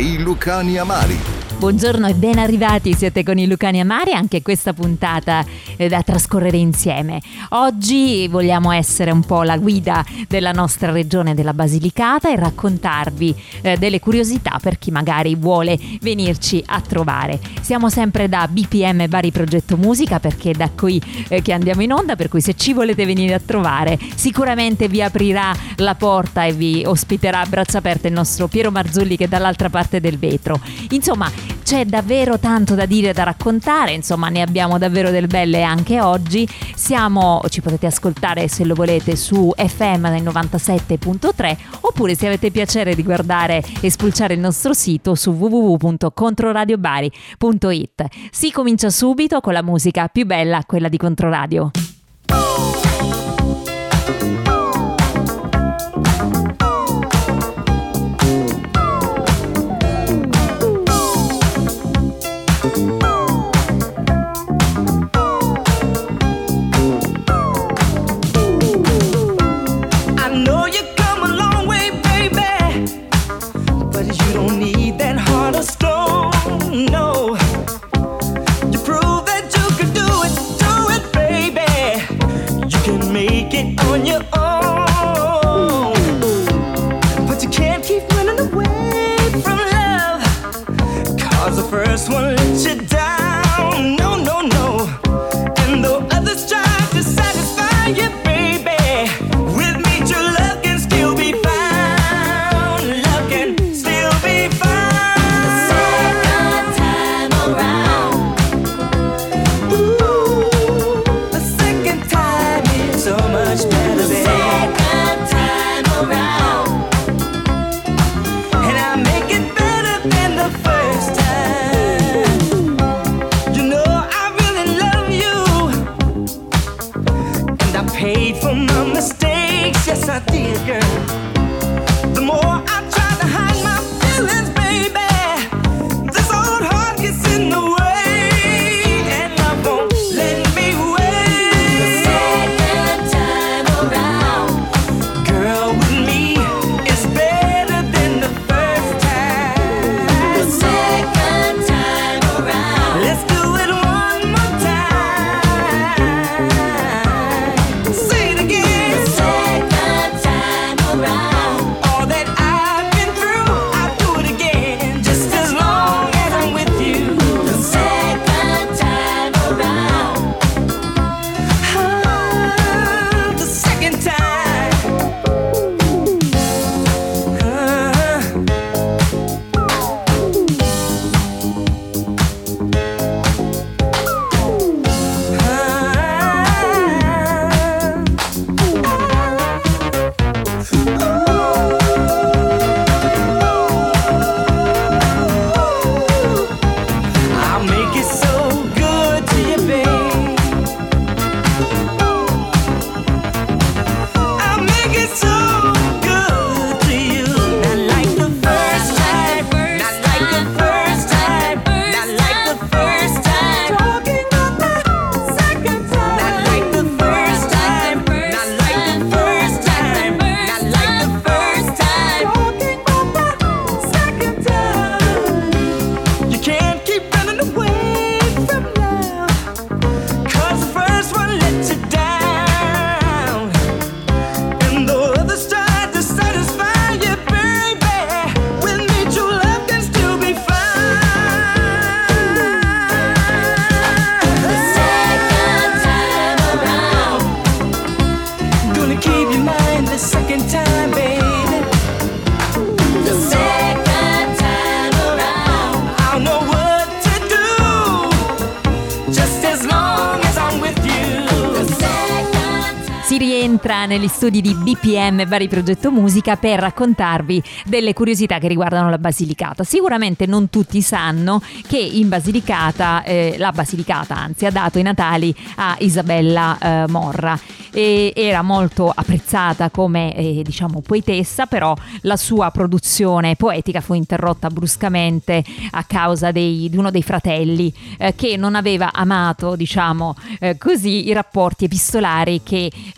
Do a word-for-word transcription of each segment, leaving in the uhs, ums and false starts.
I Lucani Amari. Buongiorno e ben arrivati, siete con i Lucani Amari, anche questa puntata eh, da trascorrere insieme. Oggi vogliamo essere un po' la guida della nostra regione della Basilicata e raccontarvi eh, delle curiosità per chi magari vuole venirci a trovare. Siamo sempre da B P M Bari Progetto Musica, perché è da qui eh, che andiamo in onda, per cui se ci volete venire a trovare sicuramente vi aprirà la porta e vi ospiterà a braccia aperte il nostro Piero Marzulli, che è dall'altra parte del vetro. Insomma, c'è davvero tanto da dire e da raccontare, insomma ne abbiamo davvero delle belle anche oggi. Siamo, ci potete ascoltare se lo volete su F M del novantasette virgola tre, oppure se avete piacere di guardare e spulciare il nostro sito su w w w punto controradiobari punto i t. Si comincia subito con la musica più bella, quella di Controradio. On your own, but you can't keep running away from love, 'cause the first one let you down. No, no, no. And though others try to satisfy you, baby, with me true love can still be found. Love can still be found. The second time around. Ooh, the second time is so much better. Paid for my mistakes, yes I did, girl. The more I try to hide my feelings, baby, this old heart gets in the way, and I won't let me wait. The second time around, girl, with me is better than the first time. The second time around, let's do it one more time. Entra negli studi di B P M Bari Progetto Musica per raccontarvi delle curiosità che riguardano la Basilicata. Sicuramente non tutti sanno che in Basilicata, eh, la Basilicata anzi, ha dato i natali a Isabella eh, Morra. E era molto apprezzata come eh, diciamo poetessa, però la sua produzione poetica fu interrotta bruscamente a causa dei, di uno dei fratelli eh, che non aveva amato, diciamo eh, così, i rapporti epistolari che eh,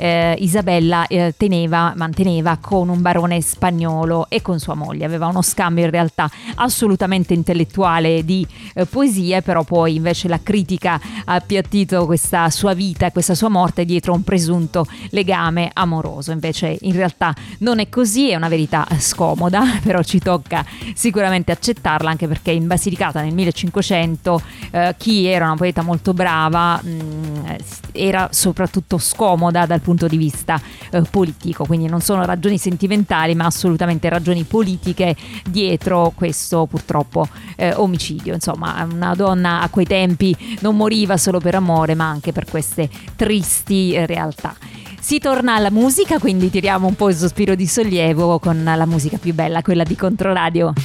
Isabella eh, teneva, manteneva con un barone spagnolo e con sua moglie. Aveva uno scambio in realtà assolutamente intellettuale di eh, poesie, però poi invece la critica ha appiattito questa sua vita, questa sua morte dietro un presunto legame amoroso. Invece in realtà non è così, è una verità scomoda, però ci tocca sicuramente accettarla, anche perché in Basilicata nel millecinquecento eh, chi era una poeta molto brava mh, era soprattutto scomoda dal punto di vista eh, politico, quindi non sono ragioni sentimentali ma assolutamente ragioni politiche dietro questo purtroppo eh, omicidio. Insomma, una donna a quei tempi non moriva solo per amore ma anche per queste tristi eh, realtà. Si torna alla musica, quindi tiriamo un po' il sospiro di sollievo con la musica più bella, quella di Controradio.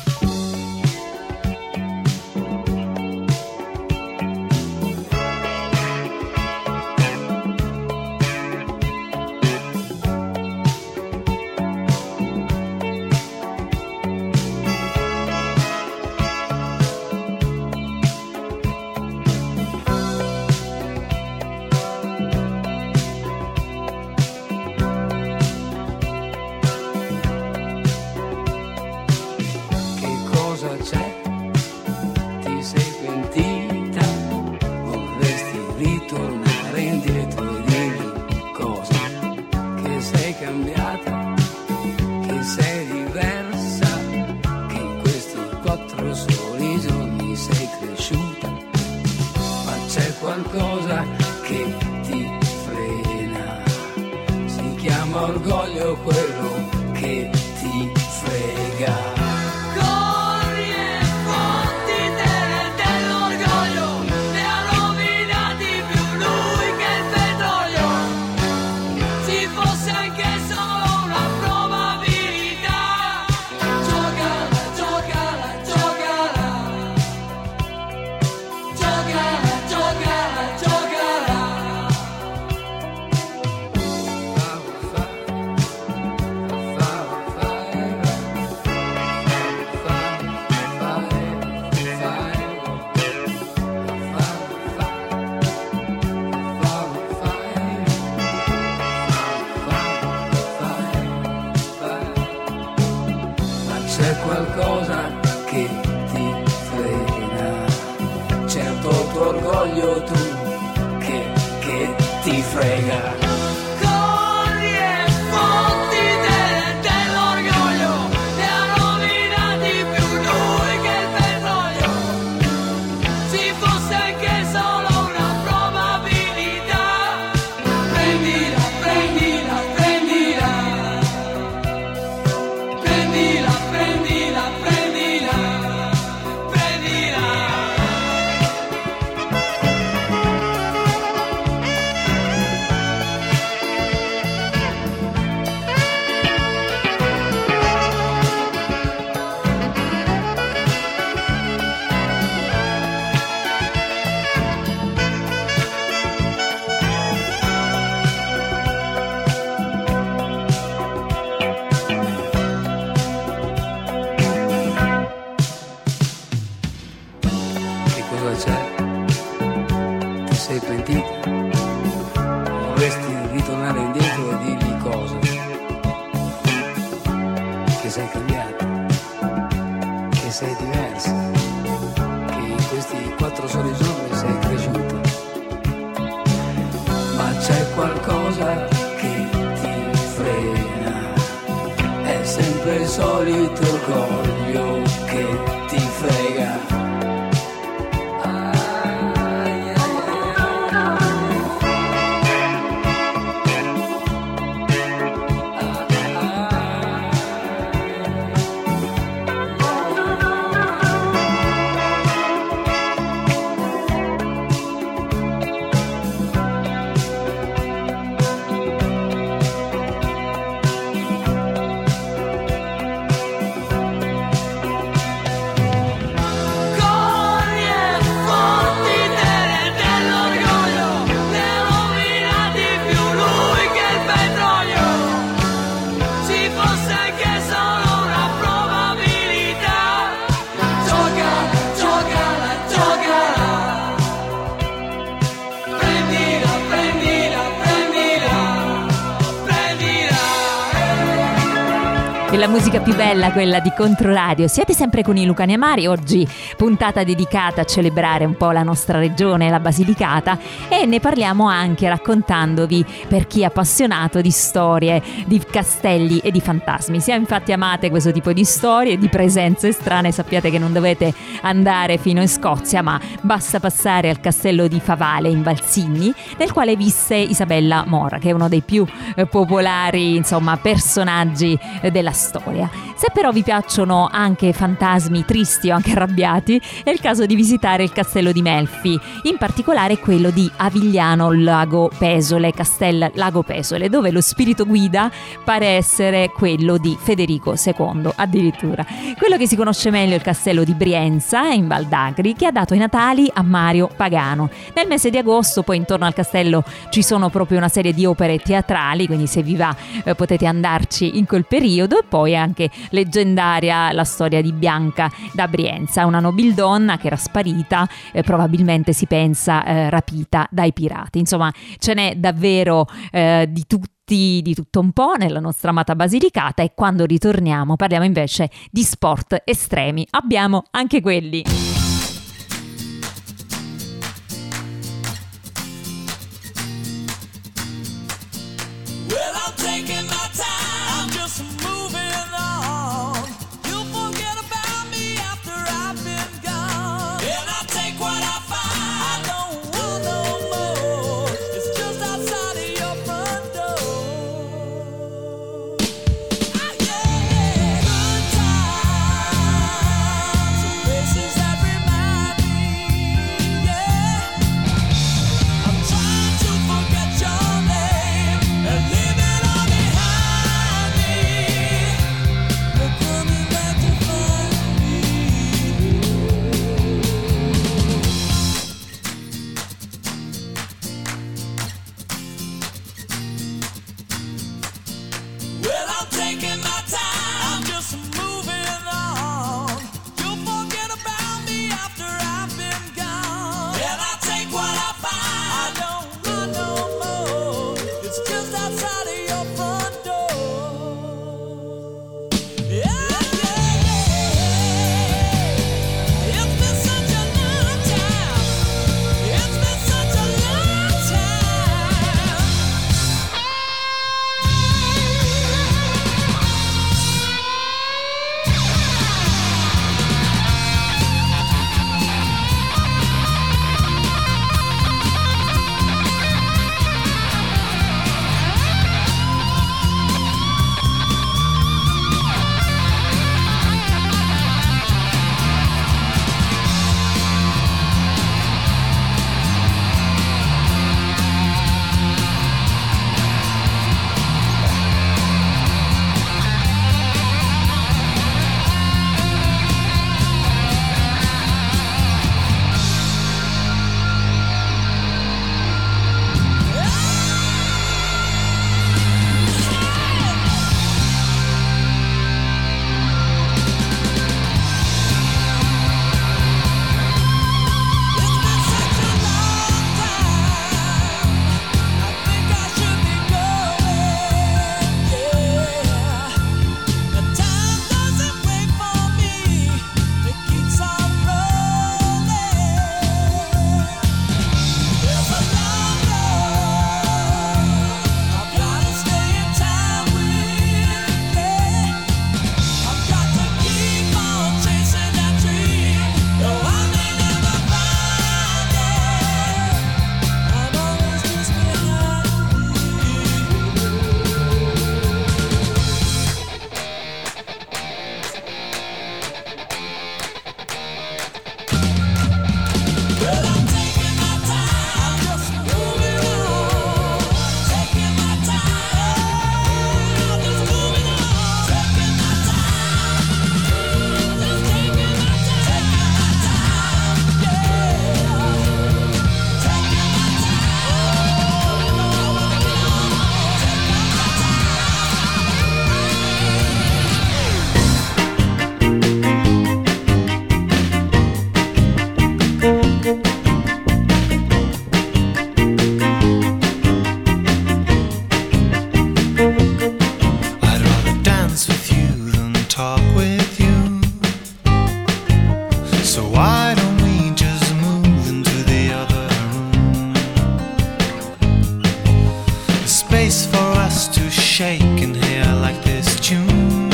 la musica più bella, quella di Controradio. Siete sempre con i Lucani Amari, oggi puntata dedicata a celebrare un po' la nostra regione, la Basilicata, e ne parliamo anche raccontandovi, per chi è appassionato di storie, di castelli e di fantasmi. Se infatti amate questo tipo di storie, di presenze strane, sappiate che non dovete andare fino in Scozia, ma basta passare al castello di Favale in Valsigni, nel quale visse Isabella Mora, che è uno dei più eh, popolari, insomma, personaggi eh, della storia. Se però vi piacciono anche fantasmi tristi o anche arrabbiati, è il caso di visitare il castello di Melfi, in particolare quello di Avigliano Lago Pesole, Castel Lago Pesole, dove lo spirito guida pare essere quello di Federico secondo addirittura. Quello che si conosce meglio è il castello di Brienza in Val d'Agri, che ha dato i natali a Mario Pagano. Nel mese di agosto poi intorno al castello ci sono proprio una serie di opere teatrali, quindi se vi va eh, potete andarci in quel periodo. E poi anche leggendaria la storia di Bianca da Brienza, una nobildonna che era sparita, eh, probabilmente si pensa eh, rapita dai pirati. Insomma, ce n'è davvero eh, di tutti di tutto un po' nella nostra amata Basilicata, e quando ritorniamo parliamo invece di sport estremi. Abbiamo anche quelli. Every So why don't we just move into the other room? A space for us to shake and hear like this tune.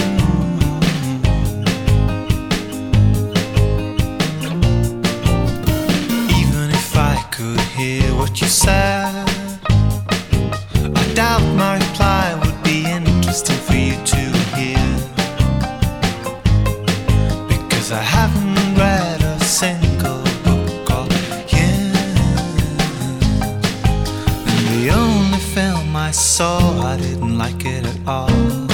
Even if I could hear what you said, I doubt my reply would be interesting for you to hear, because I haven't read a single book of yours. And the only film I saw, I didn't like it at all.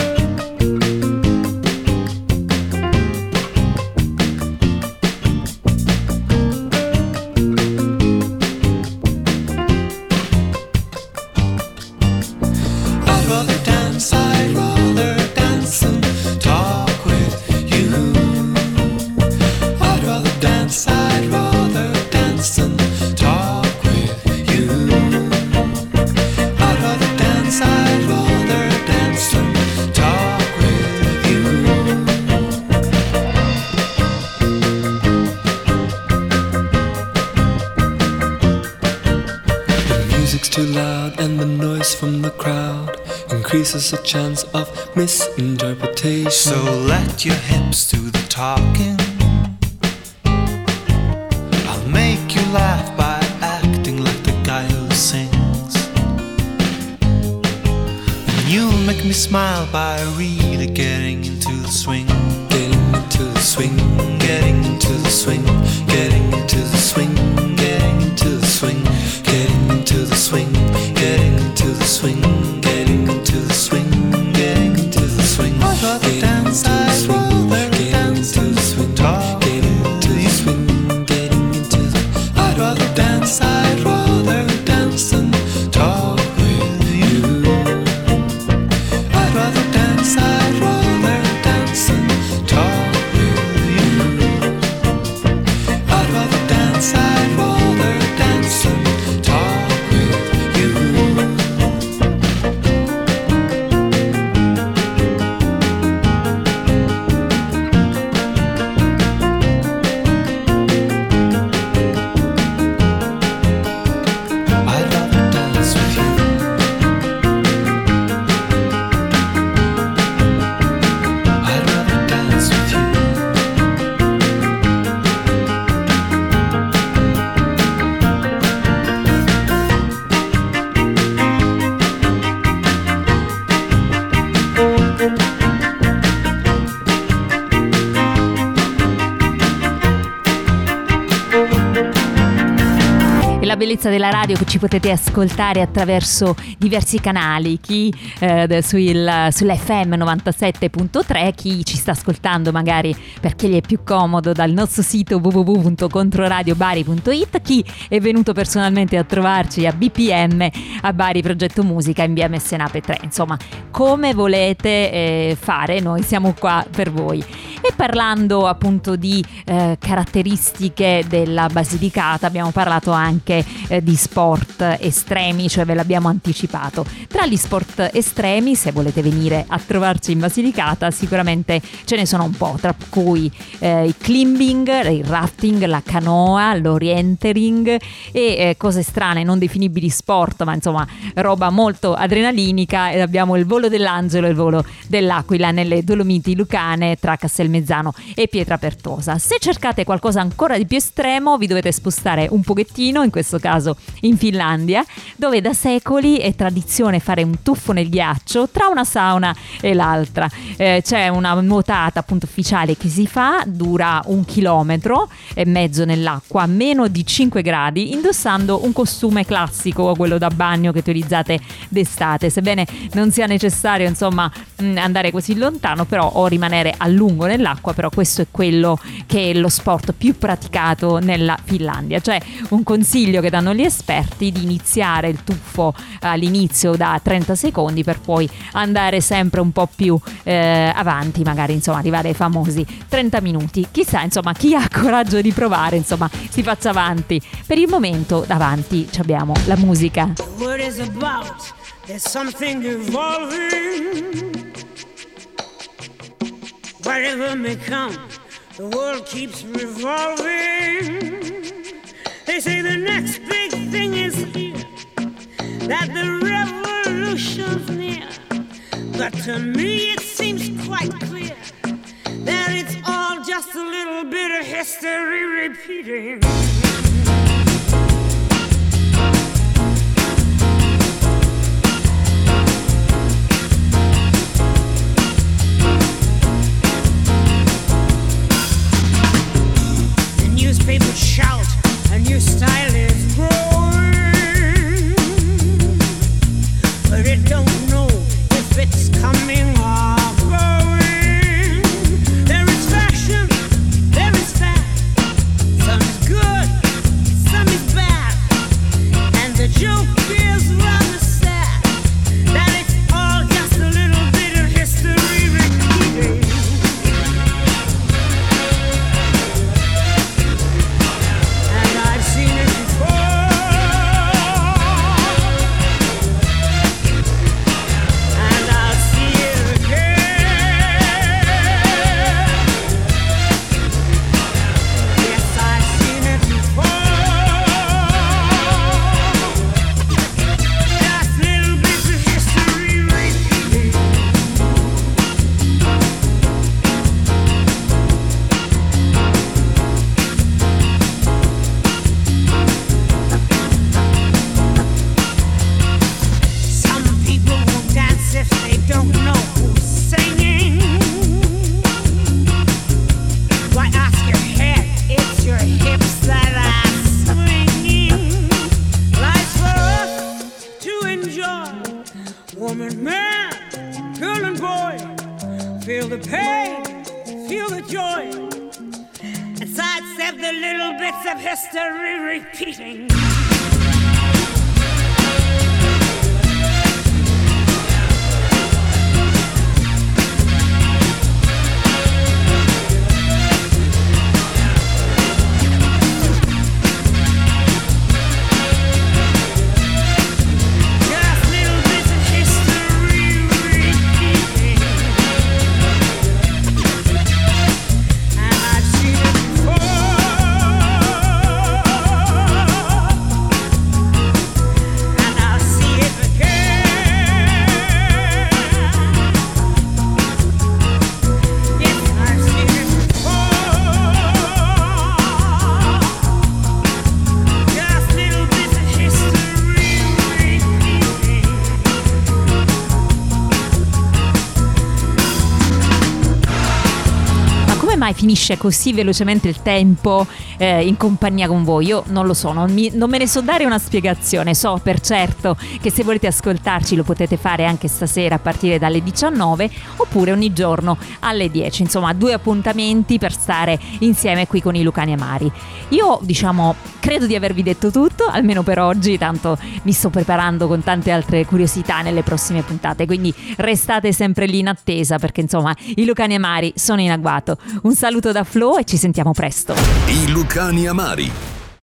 Increases the chance of misinterpretation. So let your hips do the talking. I'll make you laugh by acting like the guy who sings, and you'll make me smile by really getting into the swing. Getting into the swing, getting into the swing, getting into the swing, getting into the swing, getting into the swing, getting into the swing, getting into the swing, getting into the swing. I'd rather dance, I'd rather dance to the swing, getting into the swing, getting into the. I'd rather dance, I'd rather dance and talk with you. I'd rather dance, I'd rather dance and talk with you. I'd rather dance, I'd rather dance and talk with you. La bellezza della radio, che ci potete ascoltare attraverso diversi canali, chi eh, sul, sull'F M novantasette punto tre, chi ci sta ascoltando magari perché gli è più comodo dal nostro sito w w w punto controradiobari punto i t, chi è venuto personalmente a trovarci a B P M a Bari Progetto Musica in via Messenape tre. Insomma, come volete eh, fare, noi siamo qua per voi. E parlando appunto di eh, caratteristiche della Basilicata, abbiamo parlato anche eh, di sport estremi, cioè ve l'abbiamo anticipato. Tra gli sport estremi, se volete venire a trovarci in Basilicata, sicuramente ce ne sono un po', tra cui eh, il climbing, il rafting, la canoa, l'orientering e eh, cose strane, non definibili sport, ma insomma roba molto adrenalinica. E abbiamo il volo dell'Angelo e il volo dell'Aquila nelle Dolomiti Lucane tra Castelmezzano e Pietrapertosa. Se cercate qualcosa ancora di più estremo, vi dovete spostare un pochettino, in questo caso in Finlandia, dove da secoli è tradizione fare un tuffo nel ghiaccio tra una sauna e l'altra. Eh, c'è una nuotata appunto ufficiale che si fa, dura un chilometro e mezzo nell'acqua a meno di cinque gradi, indossando un costume classico, quello da bagno che utilizzate d'estate, sebbene non sia necessario insomma andare così lontano, però o rimanere a lungo nell'acqua. Però questo è quello che è lo sport più praticato nella Finlandia. Cioè, un consiglio che danno gli esperti di iniziare il tuffo all'inizio da trenta secondi per poi andare sempre un po' più eh, avanti, magari insomma arrivare ai famosi trenta minuti. Chissà, insomma, chi ha coraggio di provare, insomma, si faccia avanti. Per il momento davanti abbiamo la musica. The word is about, there's something evolving. Whatever may come, The world keeps revolving. They say the next big thing is here, that the revolution's near. But to me it seems quite clear that it's all just a little bit of history repeating. Newspapers shout, a new style is growing, but it don't know if it's coming or going. There is fashion, there is fat, some is good, some is bad, and the joke is rather sad, that it's all just a little bit of history repeating. Woman, man, girl and boy, feel the pain, feel the joy, and sidestep the little bits of history repeating. Mai finisce così velocemente il tempo eh, in compagnia con voi? Io non lo so, non, mi, non me ne so dare una spiegazione. So per certo che se volete ascoltarci lo potete fare anche stasera a partire dalle diciannove oppure ogni giorno alle dieci. Insomma, due appuntamenti per stare insieme qui con i Lucani Amari. Io diciamo credo di avervi detto tutto, almeno per oggi, tanto mi sto preparando con tante altre curiosità nelle prossime puntate, quindi restate sempre lì in attesa, perché insomma i Lucani Amari sono in agguato. Un saluto da Flo e ci sentiamo presto. I Lucani Amari.